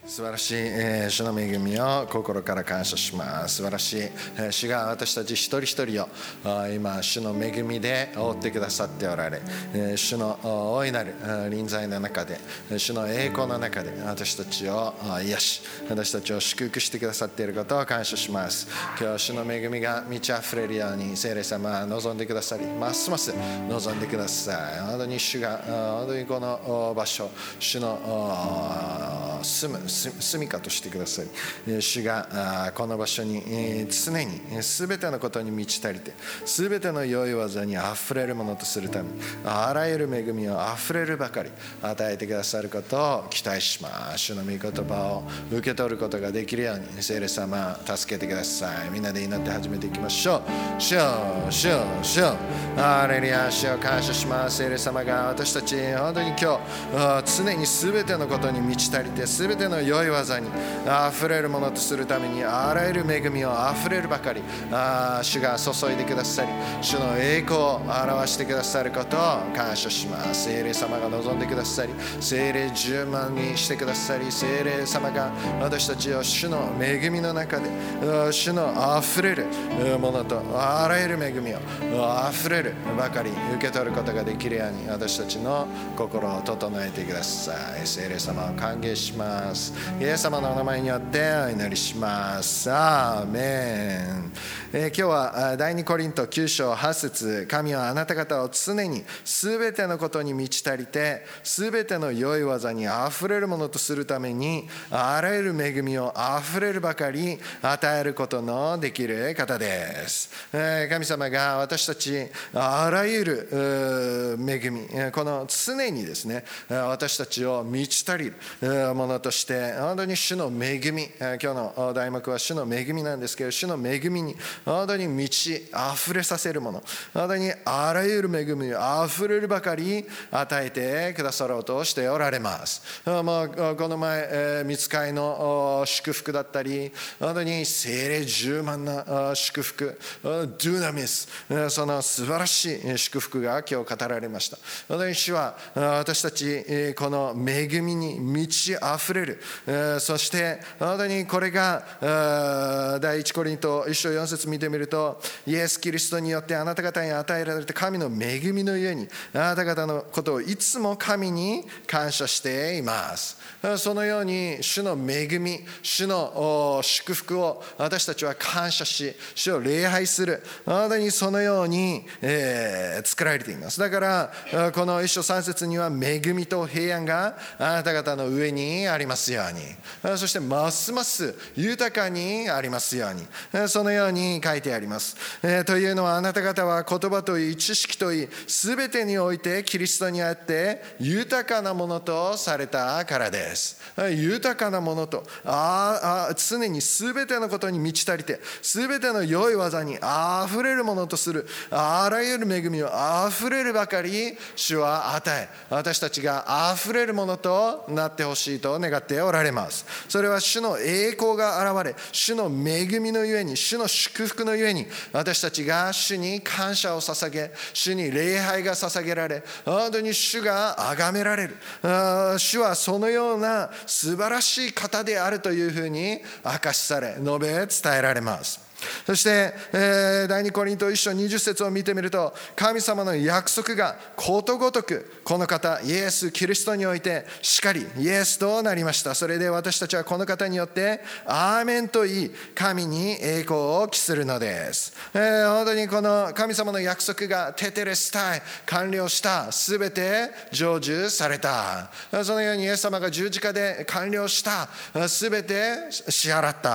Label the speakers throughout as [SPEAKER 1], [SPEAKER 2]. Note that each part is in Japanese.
[SPEAKER 1] 素晴らしい、主の恵みを心から感謝します。素晴らしい、主が私たち一人一人を今主の恵みで覆ってくださっておられ、主の大いなる臨在の中で、主の栄光の中で私たちを癒し、私たちを祝福してくださっていることを感謝します。今日主の恵みが満ち溢れるように聖霊様は望んでくださり、ますます望んでください。本当に主が本当にこの場所、主の住処としてくださり、主がこの場所に常に全てのことに満ち足りて、全ての良い技にあふれるものとするために、あらゆる恵みをあふれるばかり与えてくださることを期待します。主の御言葉を受け取ることができるように聖霊様助けてください。みんなで祈って始めていきましょう。主よ主よ主よ、ハレルヤ、主よ感謝します。聖霊様が私たち本当に今日常に全てのことに満ち足りて、全ての良い技にあふれるものとするために、あらゆる恵みをあふれるばかり主が注いでくださり、主の栄光を表してくださることを感謝します。聖霊様が望んでくださり、聖霊充満にしてくださり、聖霊様が私たちを主の恵みの中で主のあふれるものとあらゆる恵みをあふれるばかり受け取ることができるように、私たちの心を整えてください。聖霊様を歓迎します。イエス様のお名前によってお祈りします。アーメン。今日は第2コリント9章8節、神はあなた方を常に全てのことに満ち足りて、全ての良い技にあふれるものとするために、あらゆる恵みをあふれるばかり与えることのできる方です。神様が私たちあらゆる恵み、この常にですね、私たちを満ち足りるものとして、本当に主の恵み、今日の題目は主の恵みなんですけど、主の恵みに本当に満ち溢れさせるもの、本当にあらゆる恵みにあふれるばかり与えてくださろうとしておられます。この前、御使いの祝福だったり、本当に聖霊充満な祝福、ドゥナミス、その素晴らしい祝福が今日語られました。本当に主は私たちこの恵みに満ち溢れる、そして本当にこれが第1コリント1章4節見てみると、イエス・キリストによってあなた方に与えられた神の恵みのゆえに、あなた方のことをいつも神に感謝しています。そのように主の恵み、主の祝福を私たちは感謝し、主を礼拝する、本当にそのように作られています。だからこの1章3節には、恵みと平安があなた方の上にありますように、そしてますます豊かにありますように、そのように書いてあります。というのは、あなた方は言葉といい知識といい全てにおいてキリストにあって豊かなものとされたからです。豊かなものと、常に全てのことに満ち足りて、全ての良い技にあふれるものとするあらゆる恵みをあふれるばかり主は与え、私たちがあふれるものとなってほしいと願っておられます。それは主の栄光が現れ、主の恵みのゆえに、主の祝福のゆえに、私たちが主に感謝を捧げ、主に礼拝が捧げられ、本当に主が崇められる。主はそのような素晴らしい方であるというふうに明かしされ、述べ伝えられます。そして、第2コリント1章20節を見てみると、神様の約束がことごとくこの方イエス・キリストにおいてしかりイエスとなりました。それで私たちはこの方によってアーメンと言い、神に栄光を期するのです。本当にこの神様の約束がテテレスタイ、完了した、すべて成就された。そのようにイエス様が十字架で完了した、すべて支払った、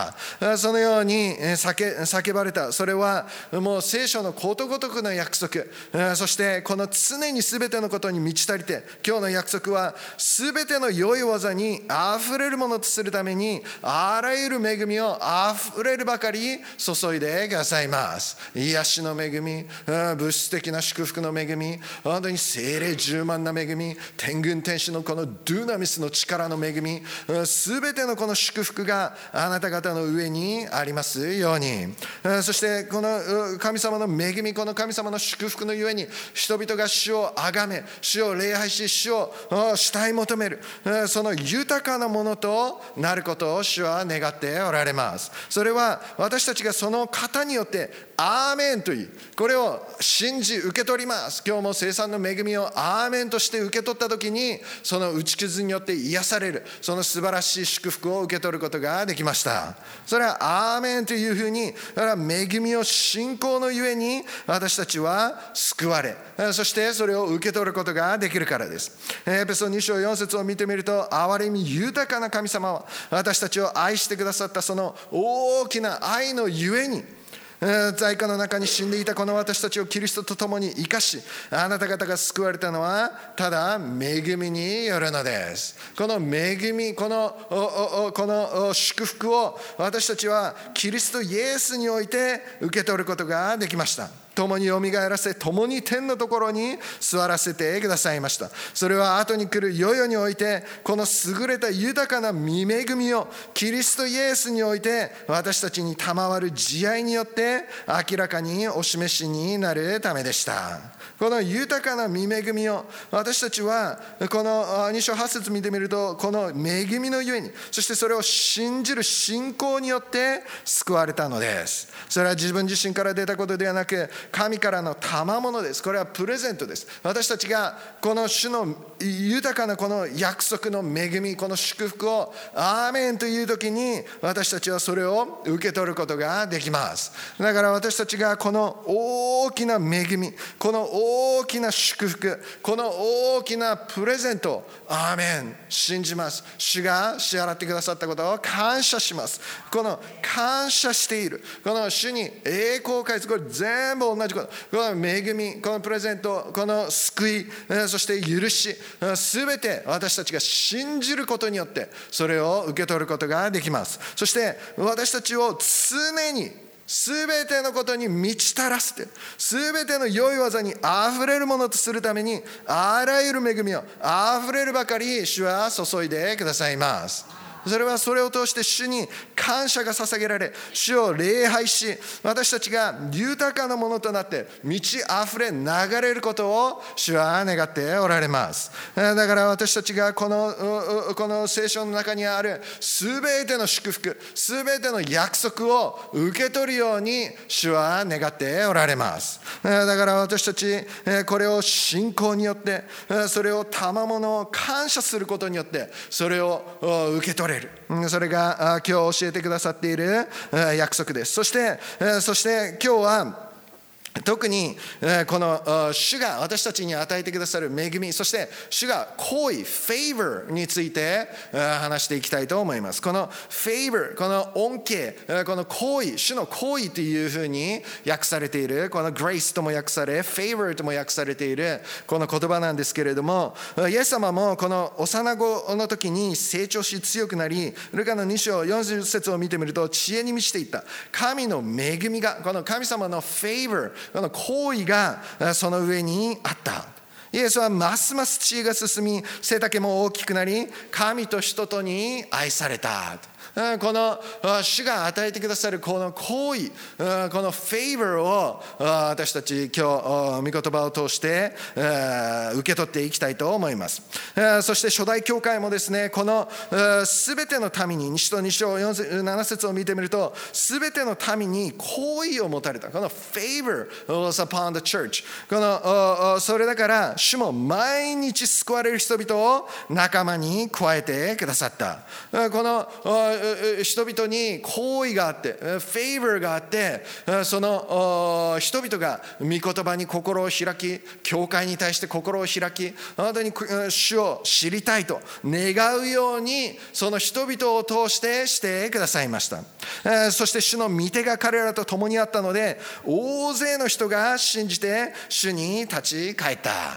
[SPEAKER 1] そのように叫ばれた。それはもう聖書のことごとくの約束、そしてこの常に全てのことに満ち足りて、今日の約束は全ての良い技にあふれるものとするために、あらゆる恵みをあふれるばかり注いでくださいます。癒しの恵み、物質的な祝福の恵み、本当に聖霊充満な恵み、天軍天使のこのドゥナミスの力の恵み、全てのこの祝福があなた方の上にありますように。 に、そしてこの神様の恵み、この神様の祝福のゆえに、人々が主を崇め、主を礼拝し、主を慕い求める、その豊かなものとなることを主は願っておられます。それは私たちがその方によってアーメンと言い、これを信じ受け取ります。今日も聖餐の恵みをアーメンとして受け取ったときに、その打ち傷によって癒される、その素晴らしい祝福を受け取ることができました。それはアーメンというふうに、恵みを信仰のゆえに私たちは救われ、そしてそれを受け取ることができるからです。エペソ2章4節を見てみると、憐れみ豊かな神様は私たちを愛してくださったその大きな愛のゆえに、罪禍の中に死んでいたこの私たちをキリストと共に生かし、あなた方が救われたのはただ恵みによるのです。この恵み、この祝福を私たちはキリストイエスにおいて受け取ることができました。共によみがえらせ、共に天のところに座らせてくださいました。それは後に来る世々において、この優れた豊かな御恵みをキリストイエスにおいて私たちに賜る慈愛によって明らかにお示しになるためでした。この豊かな御恵みを私たちはこの2章8節見てみると、この恵みのゆえに、そしてそれを信じる信仰によって救われたのです。それは自分自身から出たことではなく、神からの賜物です。これはプレゼントです。私たちがこの主の豊かなこの約束の恵み、この祝福をアーメンという時に、私たちはそれを受け取ることができます。だから私たちがこの大きな恵み、この大きな祝福、この大きなプレゼントをアーメン信じます。主が支払ってくださったことを感謝します。この感謝している、この主に栄光を返す、これ全部同じこと。この恵み、このプレゼント、この救い、そして許し、すべて私たちが信じることによってそれを受け取ることができます。そして私たちを常にすべてのことに満ち足らせて、すべての良い技にあふれるものとするために、あらゆる恵みをあふれるばかり主は注いでくださいます。それはそれを通して主に感謝が捧げられ、主を礼拝し、私たちが豊かなものとなって満ち溢れ流れることを主は願っておられます。だから私たちがこの聖書の中にあるすべての祝福、すべての約束を受け取るように主は願っておられます。だから私たちこれを信仰によって、それを賜物を感謝することによってそれを受け取れる。それが今日教えてくださっている約束です。そして今日は特にこの主が私たちに与えてくださる恵み、そして主が行為、favor について話していきたいと思います。この favor、この恩恵、この行為、主の行為というふうに訳されている、この grace とも訳され favor とも訳されているこの言葉なんですけれども、イエス様もこの幼子の時に成長し強くなり、ルカの2章40節を見てみると、知恵に満ちていった神の恵みが、この神様の favor、この行為がその上にあった。イエスはますます知恵が進み、背丈も大きくなり、神と人とに愛された。この主が与えてくださるこの行為、このフェイバーを私たち今日御言葉を通して受け取っていきたいと思います。そして初代教会もですね、このすべての民に、西と2章7節を見てみると、すべての民に好意を持たれた。この favor was upon the church。それだから主も毎日救われる人々を仲間に加えてくださった。この人々に好意があって、フェイバーがあって、その人々が御言葉に心を開き、教会に対して心を開き、本当に主を知りたいと願うように、その人々を通してくださいました。そして主の御手が彼らと共にあったので、大勢の人が信じて主に立ち返った。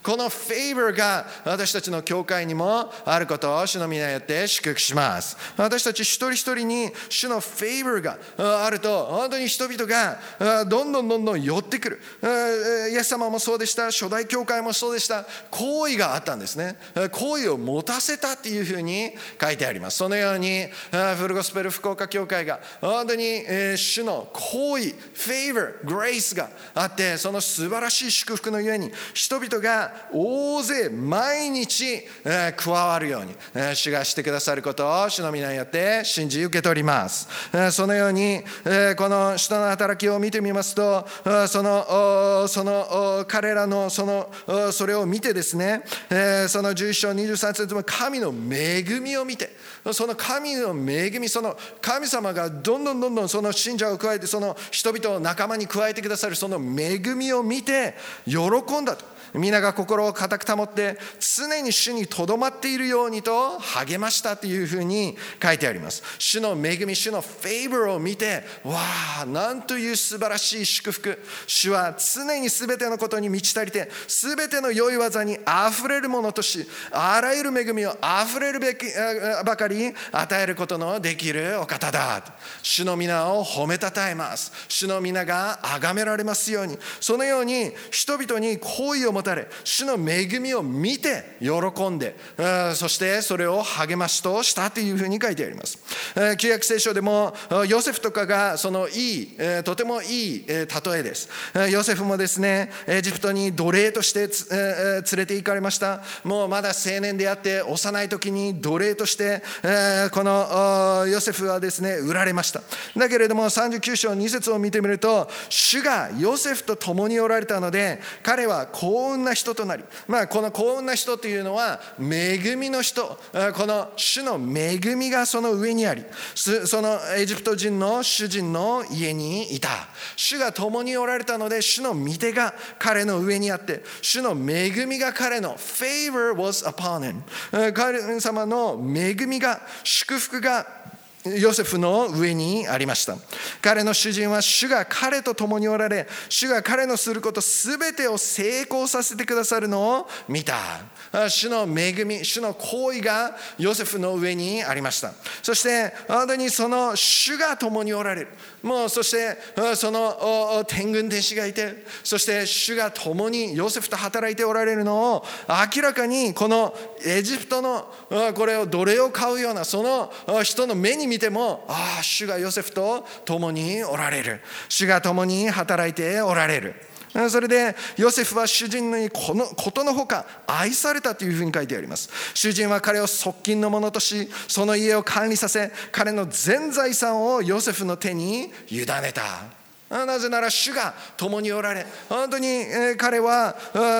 [SPEAKER 1] このフェイバーが私たちの教会にもあることを主の皆によって祝福します。私たち一人一人に主のフェイバーがあると、本当に人々がどんどん寄ってくる。イエス様もそうでした。初代教会もそうでした。好意があったんですね。好意を持たせたっていうふうに書いてあります。そのようにフルゴスペル福岡教会が本当に主の好意、フェイバー、グレイスがあって、その素晴らしい祝福のゆえに人々が大勢毎日加わるように主がしてくださることを主の皆によって信じ受け取ります。そのようにこの使徒の働きを見てみますと、その彼らのそれを見てですね、その11章23節も神の恵みを見て、その神の恵み、その神様がどんどんその信者を加えて、その人々を仲間に加えてくださるその恵みを見て喜んだと。皆が心を固く保って常に主にとどまっているようにと励ましたというふうに書いてあります。主の恵み、主のフェイバーを見て、わあ、なんという素晴らしい祝福。主は常に全てのことに満ち足りて、全ての良い技にあふれるものとし、あらゆる恵みをあふれるばかり与えることのできるお方だ。主の皆を褒めたたえます。主の皆が崇められますように。そのように人々に好意を持たれ、主の恵みを見て喜んで、そしてそれを励ましとしたというふうに書いてあります。旧約聖書でもヨセフとかがそのとてもいい例えです。ヨセフもですね、エジプトに奴隷として連れて行かれました。もうまだ青年であって幼い時に奴隷としてこのヨセフはですね売られました。だけれども39章2節を見てみると、主がヨセフと共におられたので彼は幸運な人となり、この幸運な人というのは恵みの人、この主の恵みがその上にあり、そのエジプト人の主人の家にいた。主が共におられたので主の御手が彼の上にあって、主の恵みが彼の favor was upon him、 神様の恵みが、祝福がヨセフの上にありました。彼の主人は主が彼と共におられ、主が彼のすることすべてを成功させてくださるのを見た。主の恵み、主の行為がヨセフの上にありました。そして本当にその主が共におられる。もうそしてその天軍天使がいて、そして主が共にヨセフと働いておられるのを明らかにこのエジプトのこれを奴隷を買うようなその人の目に見ても、ああ、主がヨセフと共におられる。主が共に働いておられる。それでヨセフは主人にこのことのほか愛されたというふうに書いてあります。主人は彼を側近の者とし、その家を管理させ、彼の全財産をヨセフの手に委ねた。なぜなら主が共におられ、本当に彼は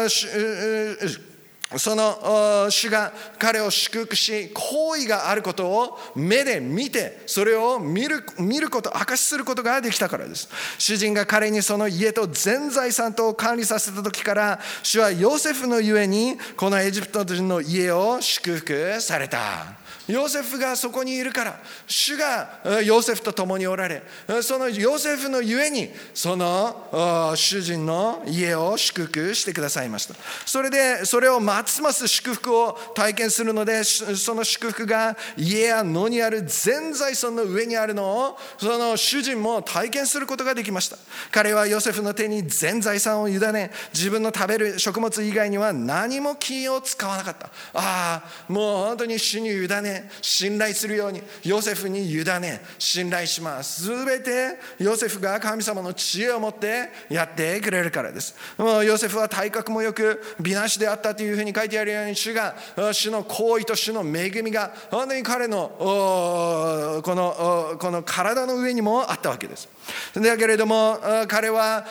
[SPEAKER 1] その主が彼を祝福し、好意があることを目で見て、それを見ること、証しすることができたからです。主人が彼にその家と全財産とを管理させた時から、主はヨセフのゆえにこのエジプト人の家を祝福された。ヨセフがそこにいるから、主がヨセフと共におられ、そのヨセフのゆえにその主人の家を祝福してくださいました。それでそれをますます祝福を体験するので、その祝福が家や野にある全財産の上にあるのをその主人も体験することができました。彼はヨセフの手に全財産を委ね、自分の食べる食物以外には何も金を使わなかった。もう本当に主に委ね、信頼するようにヨセフに委ね信頼します。すべてヨセフが神様の知恵を持ってやってくれるからです。もうヨセフは体格もよく美男子であったというふうに書いてあるように、主の行為と主の恵みが本当に彼のこの体の上にもあったわけです。だけれども彼は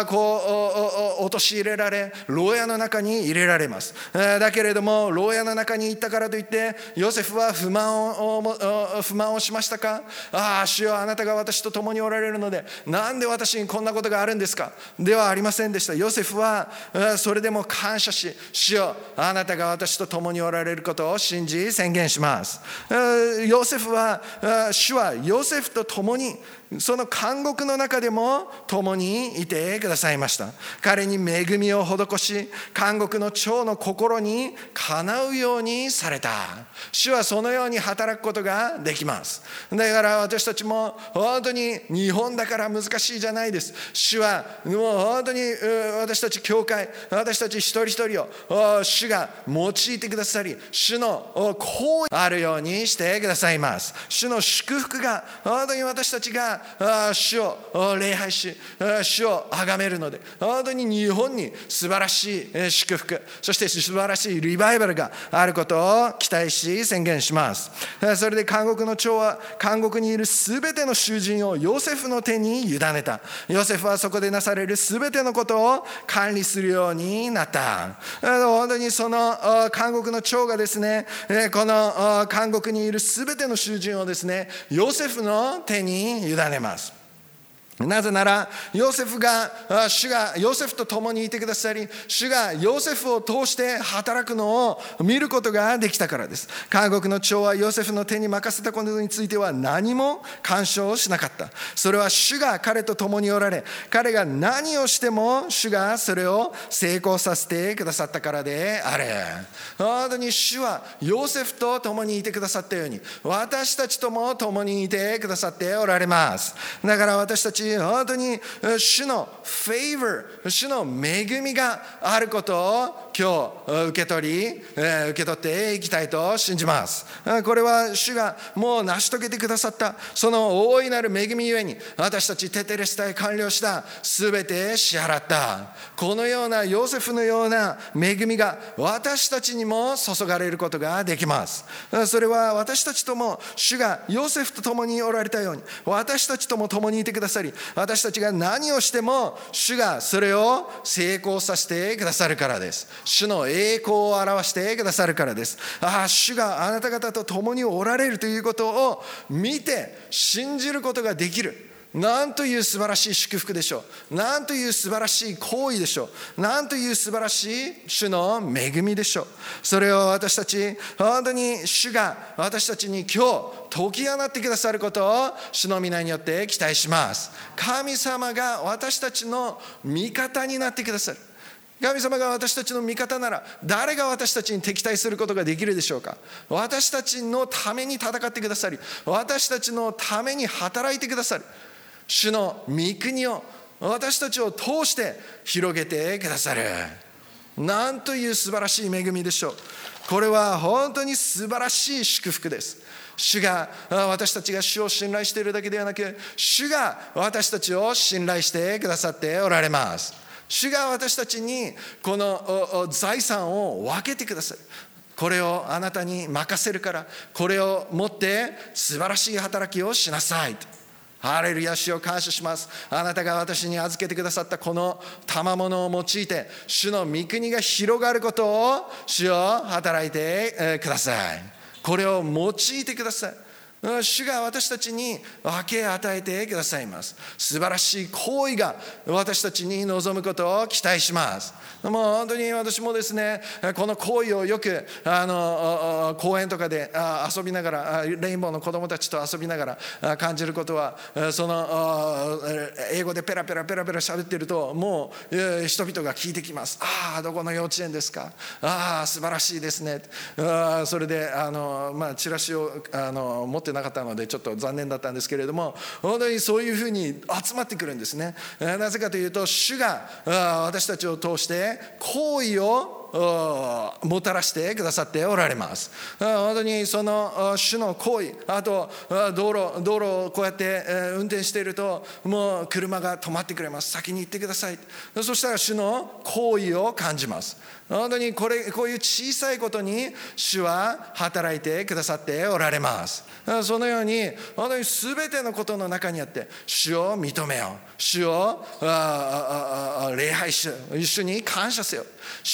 [SPEAKER 1] 陥れられ、牢屋の中に入れられます。だけれども牢屋の中に行ったからといってヨセフはは不満をしましたか？主よ、あなたが私と共におられるので、なんで私にこんなことがあるんですか？ではありませんでした。ヨセフはそれでも感謝し、主よ、あなたが私と共におられることを信じ宣言します。主はヨセフと共にその監獄の中でも共にいてくださいました。彼に恵みを施し、監獄の長の心にかなうようにされた。主はそのように働くことができます。だから私たちも本当に日本だから難しいじゃないです。主はもう本当に私たち教会、私たち一人一人を主が用いてくださり、主の行為あるようにしてくださいます。主の祝福が本当に私たちが主を礼拝し、主を崇めるので、本当に日本に素晴らしい祝福、そして素晴らしいリバイバルがあることを期待し宣言します。それで監獄の長は監獄にいるすべての囚人をヨセフの手に委ねた。ヨセフはそこでなされるすべてのことを管理するようになった。本当にその監獄の長がですね、この監獄にいるすべての囚人をですね、ヨセフの手に委ねます。なぜなら主がヨセフと共にいてくださり、主がヨセフを通して働くのを見ることができたからです。監獄の長はヨセフの手に任せたことについては何も干渉しなかった。それは主が彼と共におられ、彼が何をしても主がそれを成功させてくださったからである。本当に主はヨセフと共にいてくださったように、私たちとも共にいてくださっておられます。だから私たち本当に主のフェイバー、主の恵みがあることを今日受け取っていきたいと信じます。これは主がもう成し遂げてくださったその大いなる恵みゆえに、私たちテテレスタイ完了したすべて支払った、このようなヨセフのような恵みが私たちにも注がれることができます。それは私たちとも主がヨセフと共におられたように、私たちとも共にいてくださり、私たちが何をしても主がそれを成功させてくださるからです。主の栄光を表してくださるからです。主があなた方と共におられるということを見て信じることができる。なんという素晴らしい祝福でしょう。なんという素晴らしい行為でしょう。なんという素晴らしい主の恵みでしょう。それを私たち本当に主が私たちに今日解き放ってくださることを主の皆によって期待します。神様が私たちの味方になってくださる。神様が私たちの味方なら誰が私たちに敵対することができるでしょうか。私たちのために戦ってくださり、私たちのために働いてくださる主の御国を私たちを通して広げてくださる。なんという素晴らしい恵みでしょう。これは本当に素晴らしい祝福です。私たちが主を信頼しているだけではなく、主が私たちを信頼してくださっておられます。主が私たちにこの財産を分けてくださる。これをあなたに任せるから、これを持って素晴らしい働きをしなさいと。ハレルヤ、主を感謝します。あなたが私に預けてくださったこの賜物を用いて、主の御国が広がることを主よ働いてください。これを用いてください。主が私たちに分け与えてくださいます。素晴らしい行為が私たちに望むことを期待します。もう本当に私もですね、この行為をよく公園とかで遊びながら、レインボーの子どもたちと遊びながら感じることは、その英語でペラペラ喋ってると、もう人々が聞いてきます。どこの幼稚園ですか。素晴らしいですね。それでチラシを持ってなかったのでちょっと残念だったんですけれども、本当にそういうふうに集まってくるんですね。なぜかというと、主が私たちを通して行為をもたらしてくださっておられます。本当にその主の行為、あと道路をこうやって運転していると、もう車が止まってくれます。先に行ってください。そしたら主の行為を感じます。本当にこういう小さいことに主は働いてくださっておられます。そのように本当に全てのことの中にあって主を認めよう、主を礼拝しよう、主に感謝せよ。主が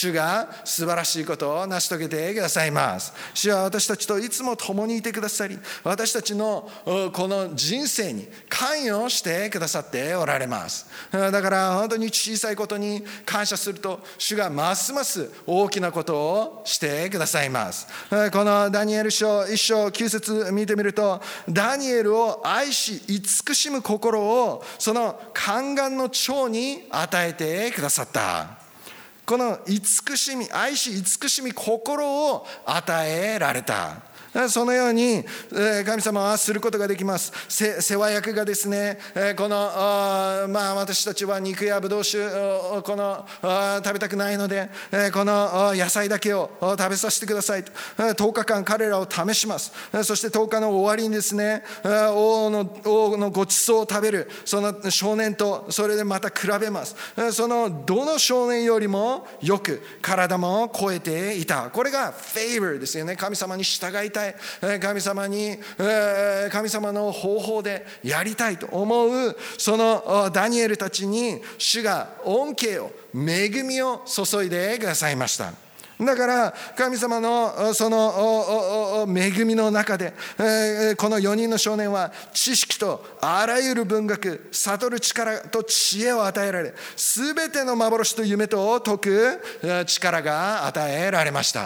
[SPEAKER 1] な素晴らしいことを成し遂げてくださいます。主は私たちといつも共にいてくださり、私たちのこの人生に関与してくださっておられます。だから本当に小さいことに感謝すると、主がますます大きなことをしてくださいます。このダニエル書1章9節見てみると、ダニエルを愛し慈しむ心をその宦官の長に与えてくださった。この慈しみ、愛し慈しみ心を与えられた。そのように神様はすることができます。世話役がですね、この私たちは肉やブドウ酒を食べたくないので、この野菜だけを食べさせてくださいと10日間彼らを試します。そして10日の終わりにですね、王のごちそうを食べるその少年とそれでまた比べます。そのどの少年よりもよく体も超えていた。これがフェイバーですよね。神様に従いたい、神様の方法でやりたいと思うそのダニエルたちに主が恩恵を、恵みを注いでくださいました。だから神様のその恵みの中でこの4人の少年は知識とあらゆる文学、悟る力と知恵を与えられ、すべての幻と夢と解く力が与えられました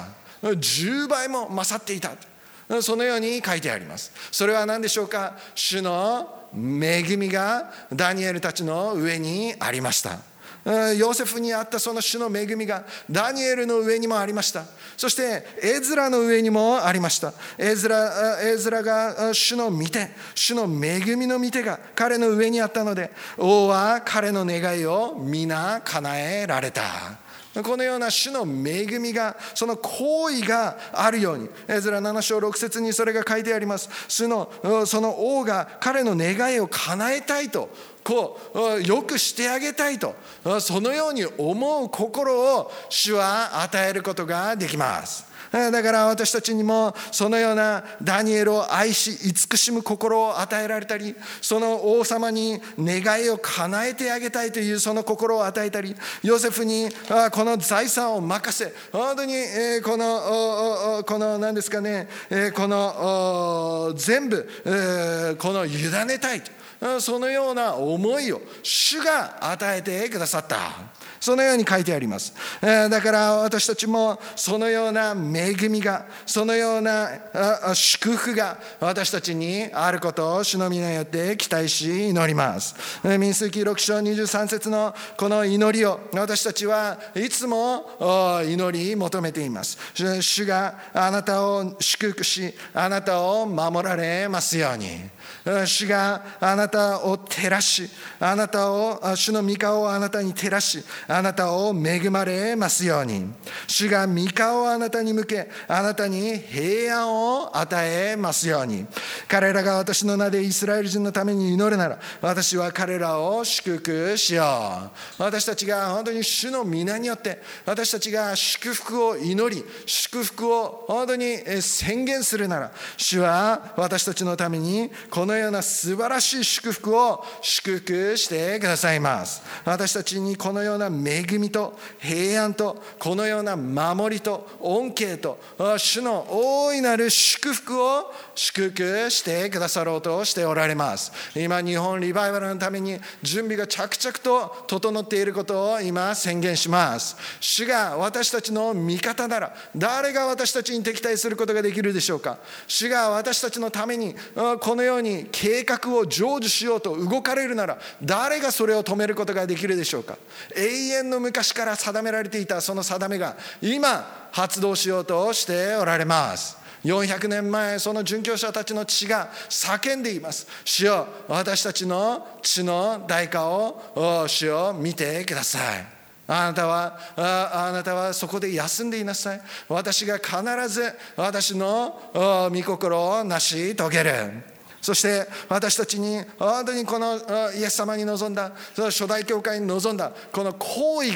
[SPEAKER 1] 。10倍も勝っていた、そのように書いてあります。それは何でしょうか。主の恵みがダニエルたちの上にありました。ヨセフにあったその主の恵みがダニエルの上にもありました。そしてエズラの上にもありました。エズラが主の御手、主の恵みの御手が彼の上にあったので、王は彼の願いを皆叶えられた。このような主の恵みが、その行為があるように、エズラ7章6節にそれが書いてあります。その王が彼の願いを叶えたいと、よくしてあげたいと、そのように思う心を主は与えることができます。だから私たちにもそのようなダニエルを愛し慈しむ心を与えられたり、その王様に願いを叶えてあげたいというその心を与えたり、ヨセフにこの財産を任せ、本当にこの何ですかね、この全部この委ねたいと、そのような思いを主が与えてくださった。そのように書いてあります。だから私たちもそのような恵みが、そのような祝福が私たちにあることを主の皆によって期待し祈ります。民数記6章23節のこの祈りを私たちはいつも祈り求めています。主があなたを祝福し、あなたを守られますように。主があなたを照らし、あなたを、主の御顔をあなたに照らし、あなたを恵まれますように。主が御顔をあなたに向け、あなたに平安を与えますように。彼らが私の名でイスラエル人のために祈るなら、私は彼らを祝福しよう。私たちが本当に主の皆によって、私たちが祝福を祈り、祝福を本当に宣言するなら、主は私たちのためにこのような素晴らしい祝福を祝福してくださいます。私たちにこのような恵みと平安と、このような守りと恩恵と、主の大いなる祝福を祝福してくださろうとしておられます。今日本リバイバルのために準備が着々と整っていることを今宣言します。主が私たちの味方なら、誰が私たちに敵対することができるでしょうか。主が私たちのためにこのように計画を成就しようと動かれるなら、誰がそれを止めることができるでしょうか。永遠の昔から定められていたその定めが今発動しようとしておられます。400年前、その殉教者たちの血が叫んでいます。主よ、私たちの血の代価を主よ見てください。あなたはそこで休んでいなさい。私が必ず私の御心を成し遂げる。そして私たちに本当にこのイエス様に臨んだ、初代教会に臨んだこの行為が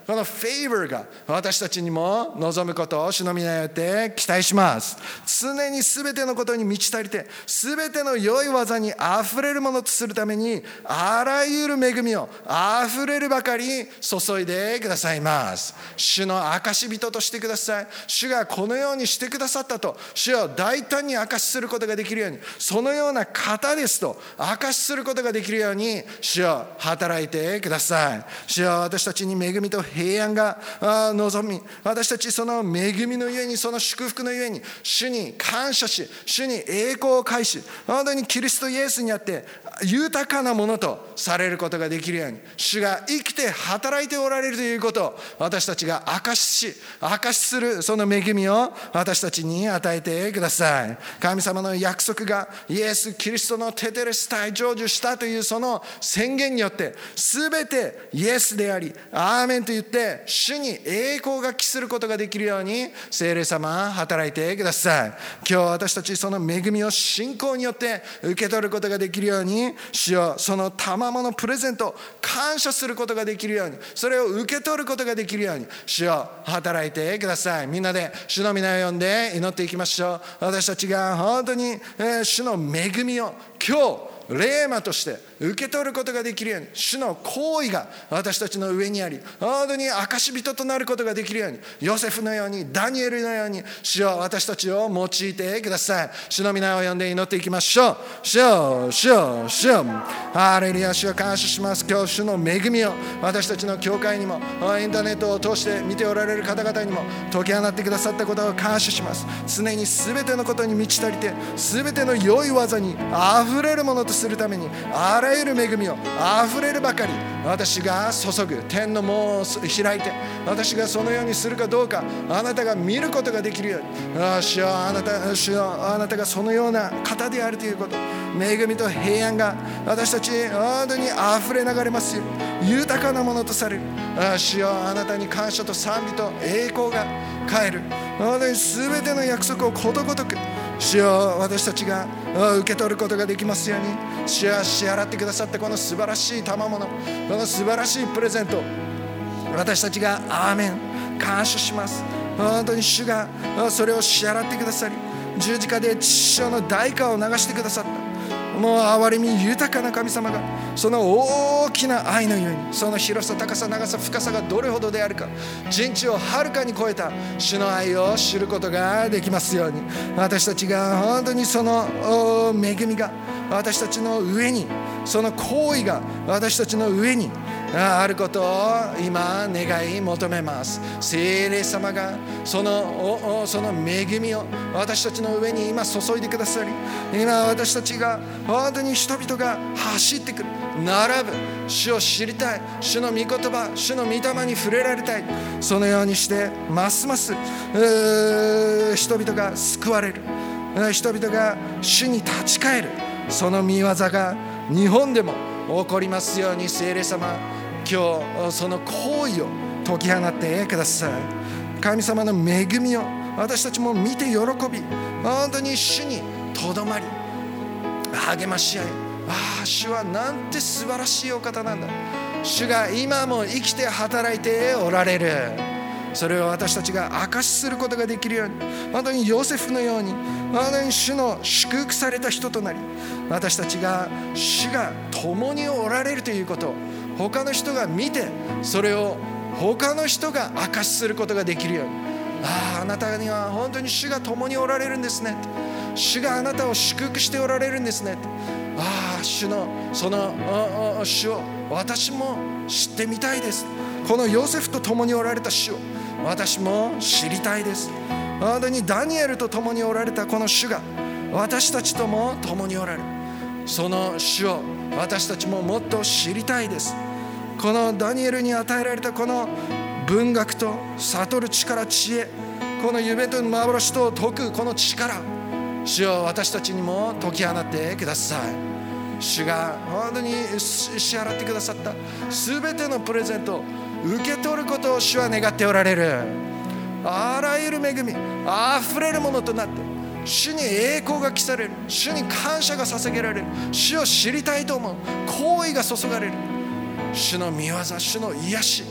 [SPEAKER 1] このフェイバーが私たちにも望むことを主の皆によって期待します。常に全てのことに満ち足りて、全ての良い技にあふれるものとするために、あらゆる恵みをあふれるばかり注いでくださいます。主の証人としてください。主がこのようにしてくださったと、主を大胆に証しすることができるように、そのような方ですと証しすることができるように、主を働いてください。主よ、私たちに恵みと平安が望み、私たちその恵みのゆえに、その祝福のゆえに、主に感謝し、主に栄光を返し、本当にキリストイエスにあって豊かなものとされることができるように、主が生きて働いておられるということを私たちが証しする、その恵みを私たちに与えてください。神様の約束がイエス・キリストのテテレスタイ成就したというその宣言によって、全てイエスでありアーメンと言って主に栄光が期することができるように、聖霊様働いてください。今日私たちその恵みを信仰によって受け取ることができるように、主よ、その賜物プレゼントを感謝することができるように、それを受け取ることができるように、主よ、働いてください。みんなで主の皆を呼んで祈っていきましょう。私たちが本当に主の恵みを今日レーマとして受け取ることができるように、主の行為が私たちの上にあり、本当に証人となることができるように、ヨセフのように、ダニエルのように、主よ、私たちを用いてください。主の皆を呼んで祈っていきましょう。主よ、主よ、主よ、ハレルヤ、主を感謝します。今日主の恵みを私たちの教会にもインターネットを通して見ておられる方々にも解き放ってくださったことを感謝します。常に全てのことに満ち足りて、全ての良い技にあふれるものとするために、あらゆる恵みをあふれるばかり私が注ぐ。天の門を開いて、私がそのようにするかどうかあなたが見ることができるように、主よ、あなたがそのような方であるということ、恵みと平安が私たち本当にあふれ流れますように、豊かなものとされる。主よ、あなたに感謝と賛美と栄光が帰る。本当に全ての約束をことごとく主よ、私たちが受け取ることができますように、主よ、支払ってくださったこの素晴らしい賜物、この素晴らしいプレゼント、私たちがアーメン感謝します。本当に主がそれを支払ってくださり、十字架で父親の代価を流してくださった、もう憐れみ豊かな神様が、その大きな愛のゆえに、その広さ、高さ、長さ、深さがどれほどであるか、人知をはるかに超えた主の愛を知ることができますように、私たちが本当にその恵みが私たちの上に、その行為が私たちの上にあることを今願い求めます。聖霊様がその恵みを私たちの上に今注いでくださり、今私たちが本当に人々が走ってくる、並ぶ、主を知りたい、主の御言葉、主の御霊に触れられたい、そのようにしてますます人々が救われる、人々が主に立ち返る、その御業が日本でも起こりますように、聖霊様、今日その行為を解き放ってください。神様の恵みを私たちも見て喜び、本当に主にとどまり励まし合い、主はなんて素晴らしいお方なんだ、主が今も生きて働いておられる、それを私たちが証しすることができるように、本当にヨセフのように本当に主の祝福された人となり、私たちが主が共におられるということを他の人が見て、それを他の人が証しすることができるように、あなたには本当に主が共におられるんですね、主があなたを祝福しておられるんですね、主のその主を私も知ってみたいです、このヨセフと共におられた主を私も知りたいです、本当にダニエルと共におられたこの主が私たちとも共におられる、その主を私たちももっと知りたいです。このダニエルに与えられたこの文学と悟る力、知恵、この夢と幻と解くこの力、主を私たちにも解き放ってください。主が本当に支払ってくださったすべてのプレゼントを受け取ることを主は願っておられる。あらゆる恵みあふれるものとなって、主に栄光が期される、主に感謝が捧げられる、主を知りたいと思う行為が注がれる、主の御業、主の癒し、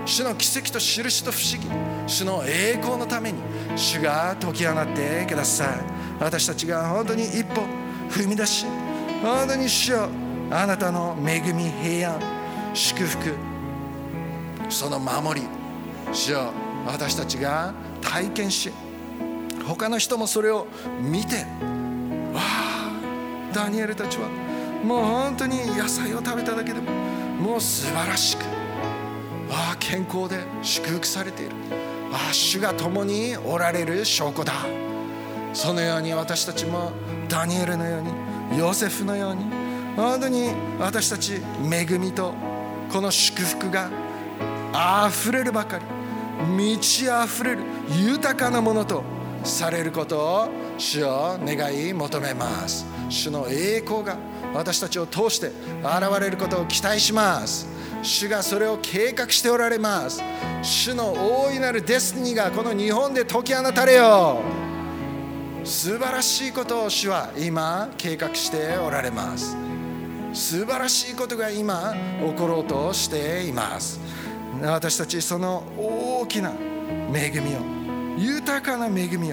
[SPEAKER 1] 主の奇跡と印と不思議、主の栄光のために主が解き放ってください。私たちが本当に一歩踏み出し、本当に主よ、あなたの恵み、平安、祝福、その守り、主よ、私たちが体験し、他の人もそれを見て、わあ、ダニエルたちはもう本当に野菜を食べただけでももう素晴らしく、ああ、健康で祝福されている、ああ、主が共におられる証拠だ。そのように私たちもダニエルのように、ヨセフのように、本当に私たち恵みとこの祝福があふれるばかり、満ちあふれる豊かなものとされることを主を願い求めます。主の栄光が私たちを通して現れることを期待します。主がそれを計画しておられます。主の大いなるデスティニーがこの日本で解き放たれよう。素晴らしいことを主は今計画しておられます。素晴らしいことが今起ころうとしています。私たちその大きな恵みを、豊かな恵みを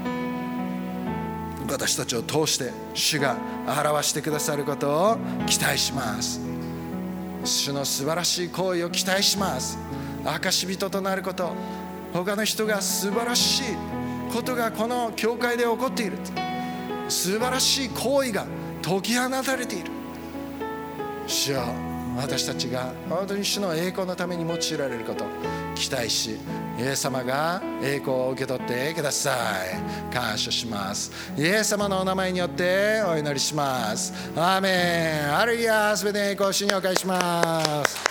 [SPEAKER 1] 私たちを通して主が表してくださることを期待します。主の素晴らしい行為を期待します。証人となること、他の人が素晴らしいことがこの教会で起こっている、素晴らしい行為が解き放たれている。主よ、私たちが本当に主の栄光のために用いられることを期待し、イエス様が栄光を受け取ってください。感謝します。イエス様のお名前によってお祈りします。アーメン。ハレルヤ。すべての栄光を主にお返しします。